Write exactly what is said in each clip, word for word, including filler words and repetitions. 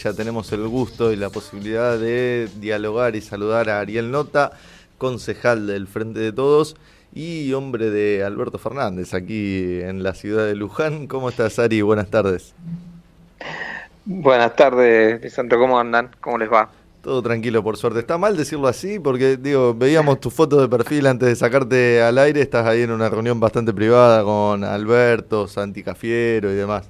Ya tenemos el gusto y la posibilidad de dialogar y saludar a Ariel Nota, concejal del Frente de Todos y hombre de Alberto Fernández, aquí en la ciudad de Luján. ¿Cómo estás, Ari? Buenas tardes. Buenas tardes, Lisandro, ¿cómo andan? ¿Cómo les va? Todo tranquilo, por suerte. Está mal decirlo así porque, digo, veíamos tu foto de perfil antes de sacarte al aire. Estás ahí en una reunión bastante privada con Alberto, Santi Cafiero y demás.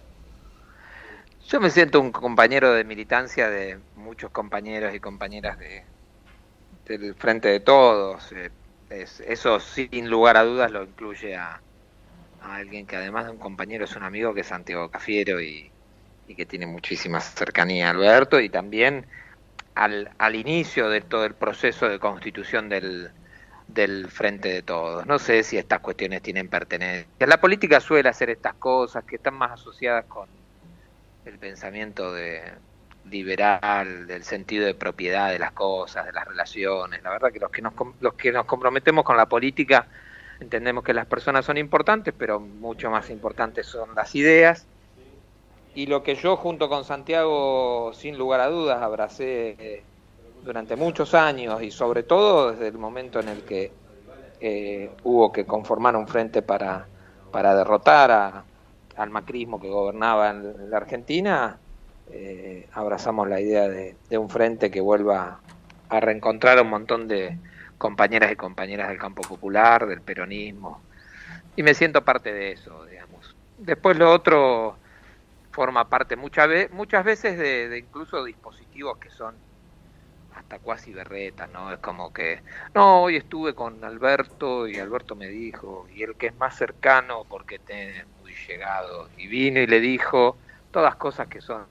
Yo me siento un compañero de militancia de muchos compañeros y compañeras de, del Frente de Todos. Eh, es, eso sin lugar a dudas lo incluye a, a alguien que además de un compañero es un amigo, que es Santiago Cafiero y, y que tiene muchísima cercanía a Alberto, y también al, al inicio de todo el proceso de constitución del, del Frente de Todos. No sé si estas cuestiones tienen pertenencia. La política suele hacer estas cosas que están más asociadas con el pensamiento de liberal, del sentido de propiedad de las cosas, de las relaciones. La verdad que los que nos, los que nos comprometemos con la política entendemos que las personas son importantes, pero mucho más importantes son las ideas. Y lo que yo junto con Santiago, sin lugar a dudas, abracé eh, durante muchos años, y sobre todo desde el momento en el que eh, hubo que conformar un frente para, para derrotar a, al macrismo que gobernaba en la Argentina, eh, abrazamos la idea de, de un frente que vuelva a reencontrar a un montón de compañeras y compañeras del campo popular, del peronismo, y me siento parte de eso, digamos. Después lo otro forma parte muchas, ve muchas veces de, de incluso dispositivos que son hasta cuasi berretas, ¿no? Es como que, no, hoy estuve con Alberto y Alberto me dijo, y el que es más cercano porque te es muy llegado, y vino y le dijo todas cosas que son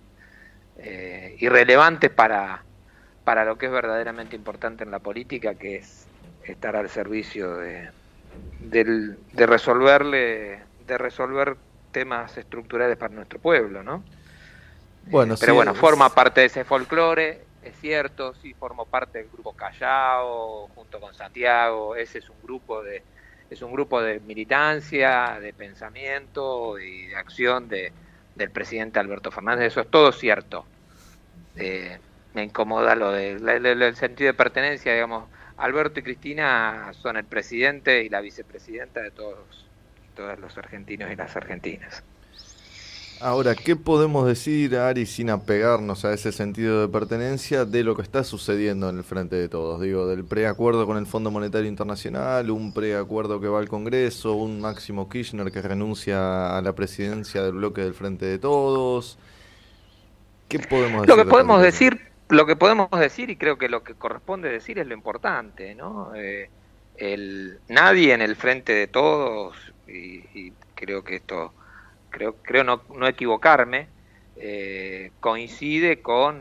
eh, irrelevantes para, para lo que es verdaderamente importante en la política, que es estar al servicio de, de, de resolverle, de resolver temas estructurales para nuestro pueblo, ¿no? Eh, Bueno, pero sí, bueno, forma es... parte de ese folclore, es cierto, sí, formo parte del grupo Callao, junto con Santiago. Ese es un grupo de, es un grupo de militancia, de pensamiento y de acción de, del presidente Alberto Fernández. Eso es todo cierto. Eh, me incomoda lo del sentido de pertenencia, digamos. Alberto y Cristina son el presidente y la vicepresidenta de todos, todos los argentinos y las argentinas. Ahora, ¿qué podemos decir, Ari, sin apegarnos a ese sentido de pertenencia de lo que está sucediendo en el Frente de Todos? Digo, del preacuerdo con el Fondo Monetario Internacional, un preacuerdo que va al Congreso, un Máximo Kirchner que renuncia a la presidencia del bloque del Frente de Todos. ¿Qué podemos Lo decir que de esta podemos situación? decir, lo que podemos decir, y creo que lo que corresponde decir es lo importante, ¿no? Eh, el, nadie en el Frente de Todos, y, y creo que esto, creo, creo no, no equivocarme, eh, coincide con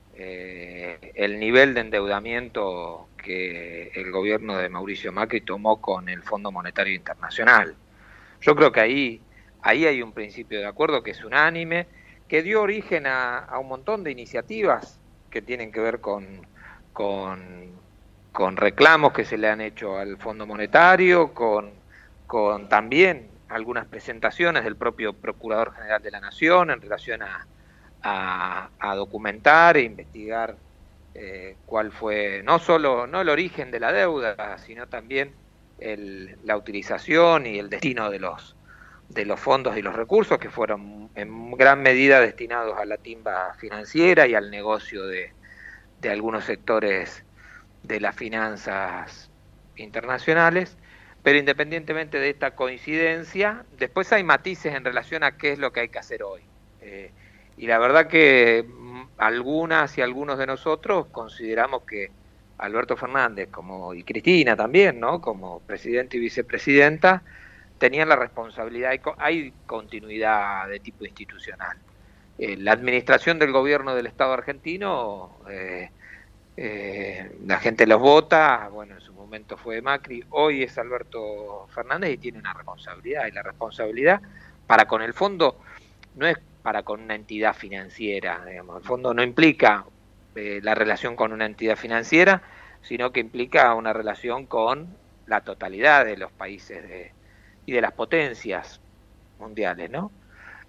eh, el nivel de endeudamiento que el gobierno de Mauricio Macri tomó con el Fondo Monetario Internacional. Yo creo que ahí, ahí hay un principio de acuerdo que es unánime, que dio origen a, a un montón de iniciativas que tienen que ver con, con, con reclamos que se le han hecho al Fondo Monetario, con, con también algunas presentaciones del propio Procurador General de la Nación en relación a, a, a documentar e investigar eh, cuál fue no solo no el origen de la deuda, sino también el, la utilización y el destino de los de los fondos y los recursos, que fueron en gran medida destinados a la timba financiera y al negocio de, de algunos sectores de las finanzas internacionales. Pero independientemente de esta coincidencia, después hay matices en relación a qué es lo que hay que hacer hoy. Eh, y la verdad que algunas y algunos de nosotros consideramos que Alberto Fernández como y Cristina también, ¿no? Como presidente y vicepresidenta, tenían la responsabilidad, hay, hay continuidad de tipo institucional. Eh, la administración del gobierno del Estado argentino, eh, eh, la gente los vota, bueno, en su momento fue Macri, hoy es Alberto Fernández y tiene una responsabilidad, y la responsabilidad para con el fondo no es para con una entidad financiera, digamos, el fondo no implica eh, la relación con una entidad financiera, sino que implica una relación con la totalidad de los países de, y de las potencias mundiales, ¿no?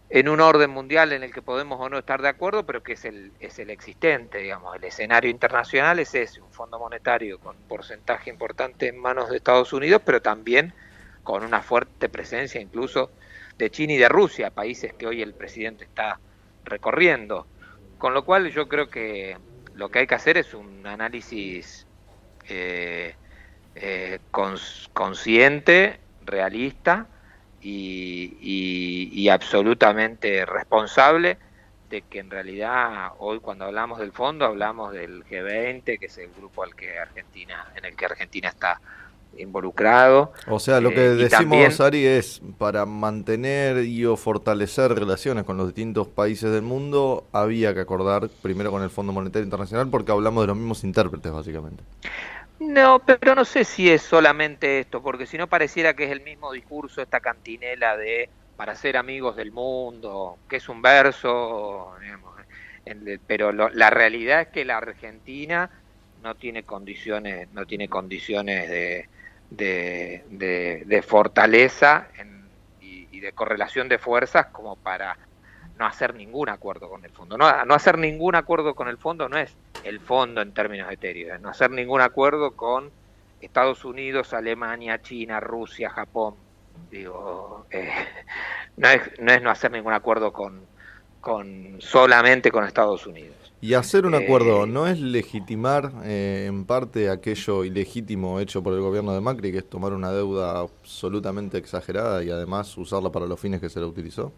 en un orden mundial en el que podemos o no estar de acuerdo, pero que es el, es el existente, digamos. El escenario internacional es ese, un Fondo Monetario con un porcentaje importante en manos de Estados Unidos, pero también con una fuerte presencia incluso de China y de Rusia, países que hoy el presidente está recorriendo. Con lo cual yo creo que lo que hay que hacer es un análisis eh, eh, cons consciente, realista, Y, y, y absolutamente responsable de que en realidad hoy cuando hablamos del fondo hablamos del G veinte, que es el grupo al que Argentina, en el que Argentina está involucrado. O sea, lo que eh, decimos, también, Ari, es para mantener y o fortalecer relaciones con los distintos países del mundo, había que acordar primero con el Fondo Monetario Internacional porque hablamos de los mismos intérpretes, básicamente. no, pero no sé si es solamente esto, porque si no pareciera que es el mismo discurso, esta cantinela de para ser amigos del mundo, que es un verso, digamos, en- pero lo- la realidad es que la Argentina no tiene condiciones, no tiene condiciones de, de, de- de fortaleza en- y, y de correlación de fuerzas como para no hacer ningún acuerdo con el fondo. No, no hacer ningún acuerdo con el fondo no es el fondo en términos etéreos, es no hacer ningún acuerdo con Estados Unidos, Alemania, China, Rusia, Japón. Digo, eh, no, es, no es no hacer ningún acuerdo con, con solamente con Estados Unidos. Y hacer un acuerdo Eh, no es legitimar eh, en parte aquello ilegítimo hecho por el gobierno de Macri, que es tomar una deuda absolutamente exagerada y además usarla para los fines que se la utilizó.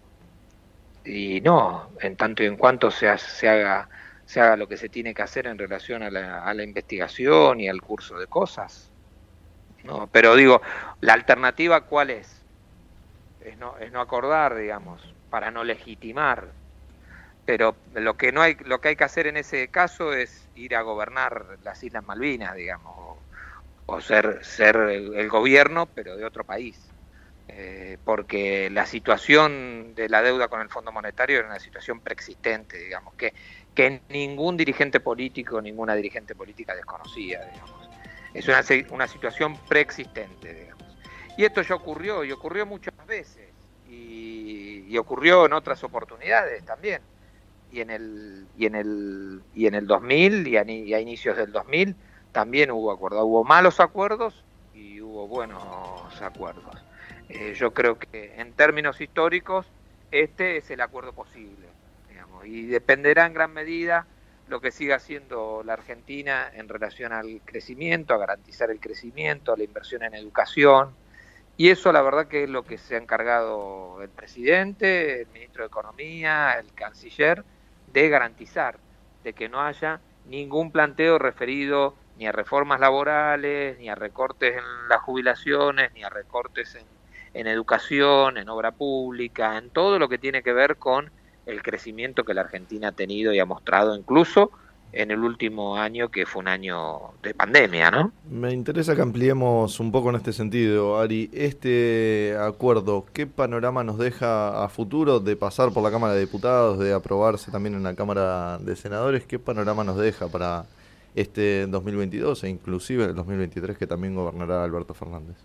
y no, en tanto y en cuanto se, ha- se haga se haga lo que se tiene que hacer en relación a la, a la investigación y al curso de cosas. No, pero digo, la alternativa ¿cuál es? Es no, es no acordar, digamos, para no legitimar. Pero lo que no hay, lo que hay que hacer en ese caso es ir a gobernar las Islas Malvinas, digamos, o, o ser, ser el, el gobierno, pero de otro país. Eh, porque la situación de la deuda con el Fondo Monetario era una situación preexistente, digamos, que, que ningún dirigente político, ninguna dirigente política desconocía, digamos. Es una, una situación preexistente, digamos. Y esto ya ocurrió, y ocurrió muchas veces, y, y ocurrió en otras oportunidades también. Y en el, y en el, y en el dos mil y a, y a inicios del dos mil también hubo acuerdos. Hubo malos acuerdos y hubo buenos acuerdos. Eh, yo creo que en términos históricos este es el acuerdo posible, digamos, y dependerá en gran medida lo que siga haciendo la Argentina en relación al crecimiento, a garantizar el crecimiento, a la inversión en educación, y eso la verdad que es lo que se ha encargado el presidente, el ministro de Economía, el canciller, de garantizar, de que no haya ningún planteo referido ni a reformas laborales, ni a recortes en las jubilaciones, ni a recortes en, en educación, en obra pública, en todo lo que tiene que ver con el crecimiento que la Argentina ha tenido y ha mostrado incluso en el último año, que fue un año de pandemia, ¿no? Me interesa que ampliemos un poco en este sentido, Ari. Este acuerdo, ¿qué panorama nos deja a futuro de pasar por la Cámara de Diputados, de aprobarse también en la Cámara de Senadores? ¿Qué panorama nos deja para este dos mil veintidós e inclusive el dos mil veintitrés, que también gobernará Alberto Fernández?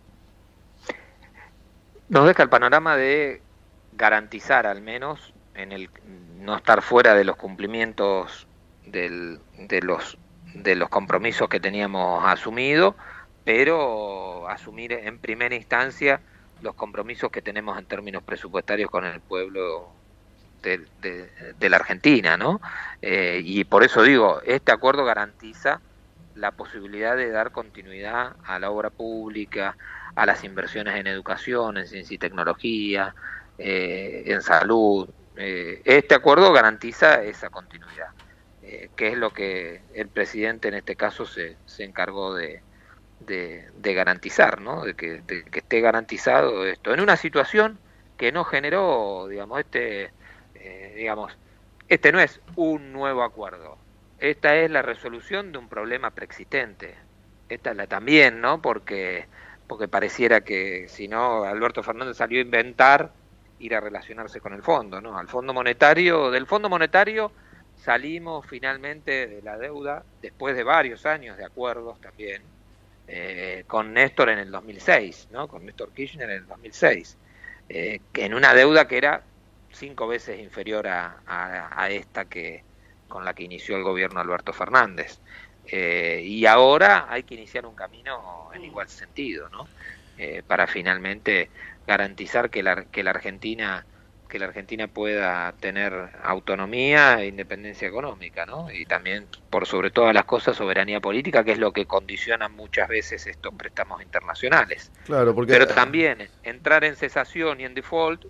Nos deja el panorama de garantizar al menos en el no estar fuera de los cumplimientos del, de los de los compromisos que teníamos asumido, pero asumir en primera instancia los compromisos que tenemos en términos presupuestarios con el pueblo de, de, de la Argentina, ¿no? Eh, y por eso digo, este acuerdo garantiza la posibilidad de dar continuidad a la obra pública, a las inversiones en educación, en ciencia y tecnología, eh, en salud. Eh, este acuerdo garantiza esa continuidad, eh, que es lo que el presidente en este caso se, se encargó de, de, de garantizar, ¿no? De que, de que esté garantizado esto. En una situación que no generó, digamos, este, eh, digamos, este no es un nuevo acuerdo. Esta es la resolución de un problema preexistente. Esta es la también, ¿no? Porque, porque pareciera que si no, Alberto Fernández salió a inventar ir a relacionarse con el fondo, ¿no? Al Fondo Monetario, del Fondo Monetario salimos finalmente de la deuda después de varios años de acuerdos también, eh, con Néstor en el dos mil seis, ¿no? Con Néstor Kirchner en el dos mil seis, eh, en una deuda que era cinco veces inferior a, a, a esta que con la que inició el gobierno Alberto Fernández. Eh, y ahora hay que iniciar un camino en igual sentido, ¿no? Eh, para finalmente garantizar que la, que la Argentina que la Argentina pueda tener autonomía e independencia económica, ¿no? Y también, por sobre todas las cosas, soberanía política, que es lo que condiciona muchas veces estos préstamos internacionales. Claro, porque... Pero también entrar en cesación y en default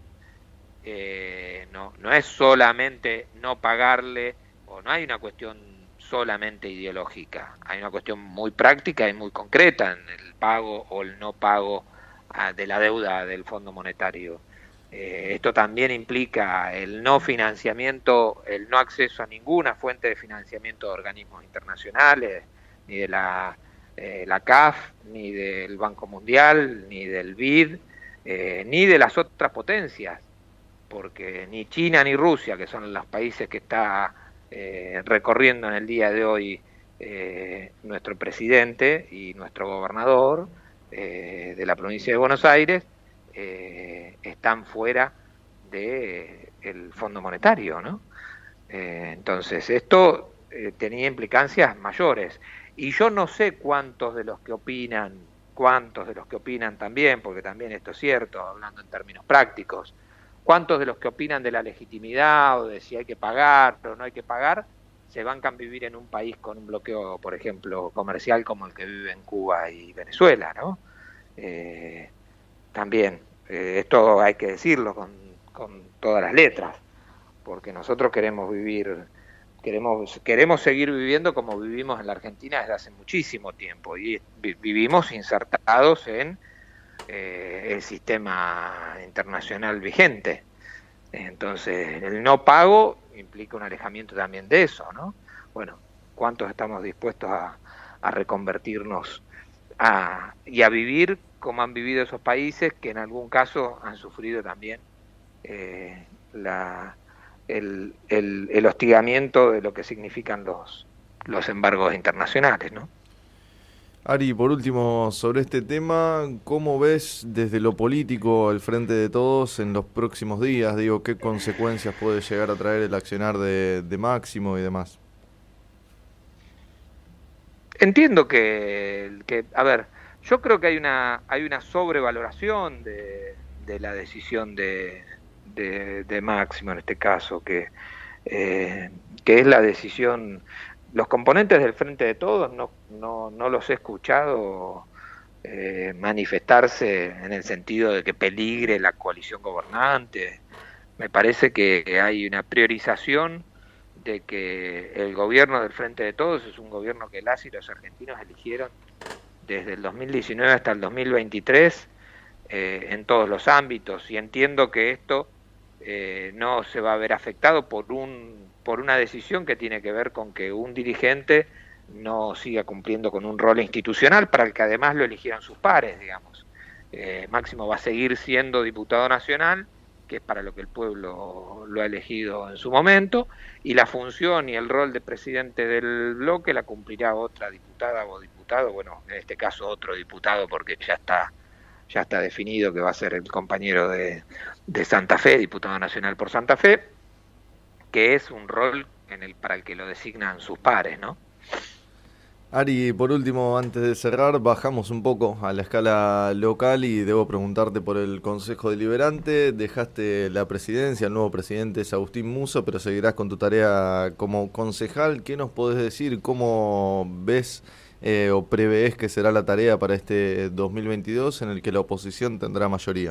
eh, no, no es solamente no pagarle, o no hay una cuestión solamente ideológica, hay una cuestión muy práctica y muy concreta en el pago o el no pago a, de la deuda del Fondo Monetario. Eh, esto también implica el no financiamiento, el no acceso a ninguna fuente de financiamiento de organismos internacionales, ni de la, eh, la C A F, ni del Banco Mundial, ni del B I D, eh, ni de las otras potencias, porque ni China ni Rusia, que son los países que está eh, recorriendo en el día de hoy eh, nuestro presidente y nuestro gobernador eh, de la provincia de Buenos Aires, Eh, están fuera del de Fondo Monetario, ¿no? Eh, entonces, esto eh, tenía implicancias mayores. Y yo no sé cuántos de los que opinan, cuántos de los que opinan también, porque también esto es cierto, hablando en términos prácticos, cuántos de los que opinan de la legitimidad o de si hay que pagar o no hay que pagar, se bancan vivir en un país con un bloqueo, por ejemplo, comercial como el que vive en Cuba y Venezuela, ¿no? Eh, también, eh, esto hay que decirlo con, con todas las letras, porque nosotros queremos vivir, queremos, queremos seguir viviendo como vivimos en la Argentina desde hace muchísimo tiempo, y vi, vivimos insertados en eh, el sistema internacional vigente. Entonces, el no pago implica un alejamiento también de eso, ¿no? Bueno, ¿cuántos estamos dispuestos a, a reconvertirnos a, y a vivir como han vivido esos países que en algún caso han sufrido también eh, la, el, el, el hostigamiento de lo que significan los, los embargos internacionales, ¿no? Ari, por último, sobre este tema, ¿cómo ves desde lo político al frente de todos en los próximos días? Digo, ¿qué consecuencias puede llegar a traer el accionar de, de Máximo y demás? Entiendo que, que, a ver, yo creo que hay una hay una sobrevaloración de, de la decisión de, de, de Máximo en este caso, que, eh, que es la decisión. Los componentes del Frente de Todos no, no, no los he escuchado eh, manifestarse en el sentido de que peligre la coalición gobernante. Me parece que hay una priorización de que el gobierno del Frente de Todos es un gobierno que las y los argentinos eligieron desde el dos mil diecinueve hasta el dos mil veintitrés eh, en todos los ámbitos, y entiendo que esto eh, no se va a ver afectado por un por una decisión que tiene que ver con que un dirigente no siga cumpliendo con un rol institucional para el que además lo eligieron sus pares, digamos. Eh, Máximo va a seguir siendo diputado nacional, que es para lo que el pueblo lo ha elegido en su momento, y la función y el rol de presidente del bloque la cumplirá otra diputada o diputado, bueno, en este caso otro diputado, porque ya está ya está definido que va a ser el compañero de, de Santa Fe, diputado nacional por Santa Fe, que es un rol en el para el que lo designan sus pares, ¿no? Ari, por último, antes de cerrar, bajamos un poco a la escala local y debo preguntarte por el Consejo Deliberante. Dejaste la presidencia, el nuevo presidente es Agustín Musso, pero seguirás con tu tarea como concejal. ¿Qué nos podés decir? ¿Cómo ves eh, o prevés que será la tarea para este dos mil veintidós en el que la oposición tendrá mayoría?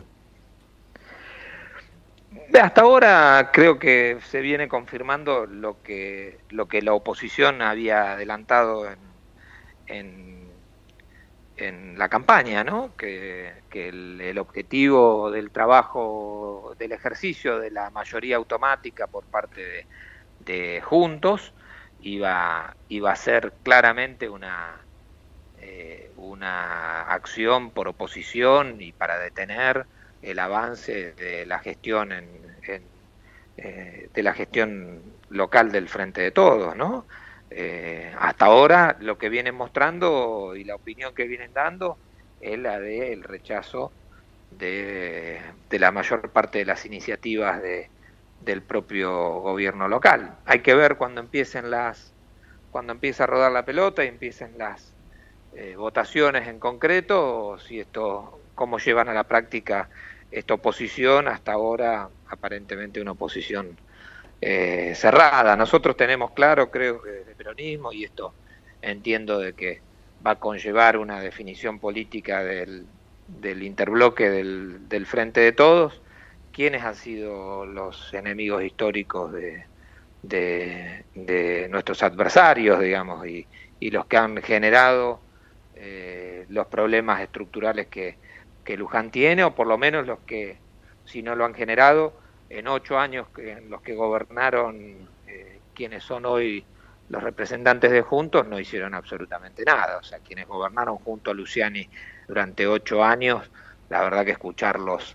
Hasta ahora creo que se viene confirmando lo que lo que la oposición había adelantado en, en, en la campaña, ¿no? Que, que el, el objetivo del trabajo, del ejercicio de la mayoría automática por parte de, de Juntos iba, iba a ser claramente una, eh, una acción por oposición y para detener el avance de la gestión en, en, eh, de la gestión local del Frente de Todos, ¿no? Eh, hasta ahora lo que vienen mostrando y la opinión que vienen dando es la del rechazo de, de la mayor parte de las iniciativas de, del propio gobierno local. Hay que ver cuando empiecen las, cuando empiece a rodar la pelota y empiecen las eh, votaciones en concreto, si esto, cómo llevan a la práctica esta oposición, hasta ahora aparentemente una oposición eh, cerrada. Nosotros tenemos claro, creo que desde el peronismo, y esto entiendo de que va a conllevar una definición política del, del interbloque del, del Frente de Todos, quiénes han sido los enemigos históricos de, de, de nuestros adversarios, digamos, y, y los que han generado eh, los problemas estructurales que, que Luján tiene, o por lo menos los que, si no lo han generado, en ocho años que, en los que gobernaron eh, quienes son hoy los representantes de Juntos, no hicieron absolutamente nada. O sea, quienes gobernaron junto a Luciani durante ocho años, la verdad que escucharlos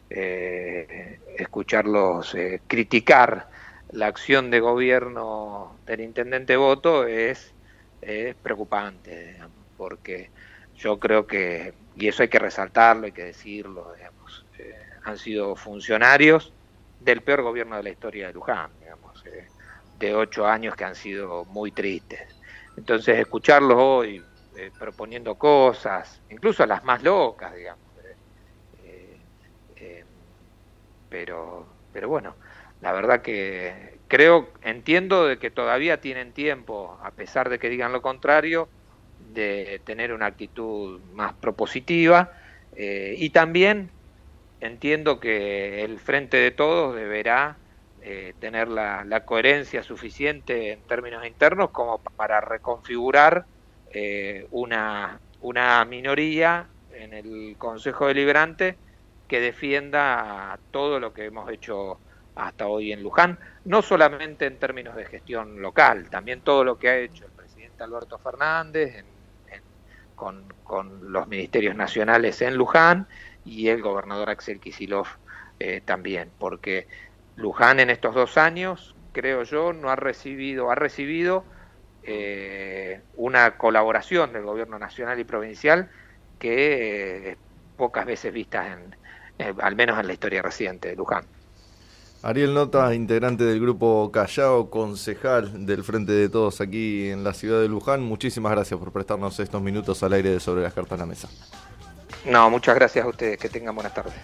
eh, escucharlos eh, criticar la acción de gobierno del intendente Boto es, es preocupante, digamos, porque yo creo que, y eso hay que resaltarlo, hay que decirlo, digamos, eh, han sido funcionarios del peor gobierno de la historia de Luján, digamos, eh, de ocho años que han sido muy tristes. Entonces, escucharlos hoy eh, proponiendo cosas, incluso las más locas, digamos, eh, eh, pero, pero bueno, la verdad que creo, entiendo de que todavía tienen tiempo, a pesar de que digan lo contrario, de tener una actitud más propositiva, eh, y también entiendo que el Frente de Todos deberá eh, tener la, la coherencia suficiente en términos internos como para reconfigurar eh, una, una minoría en el Consejo Deliberante que defienda todo lo que hemos hecho hasta hoy en Luján, no solamente en términos de gestión local, también todo lo que ha hecho el presidente Alberto Fernández en, en, con, con los ministerios nacionales en Luján, y el gobernador Axel Kicillof eh, también, porque Luján en estos dos años, creo yo, no ha recibido, ha recibido eh, una colaboración del gobierno nacional y provincial que eh, pocas veces vistas, en, eh, al menos en la historia reciente de Luján. Ariel Nota, integrante del grupo Callao, concejal del Frente de Todos aquí en la ciudad de Luján, muchísimas gracias por prestarnos estos minutos al aire de Sobre las Cartas en la Mesa. No, muchas gracias a ustedes, que tengan buenas tardes.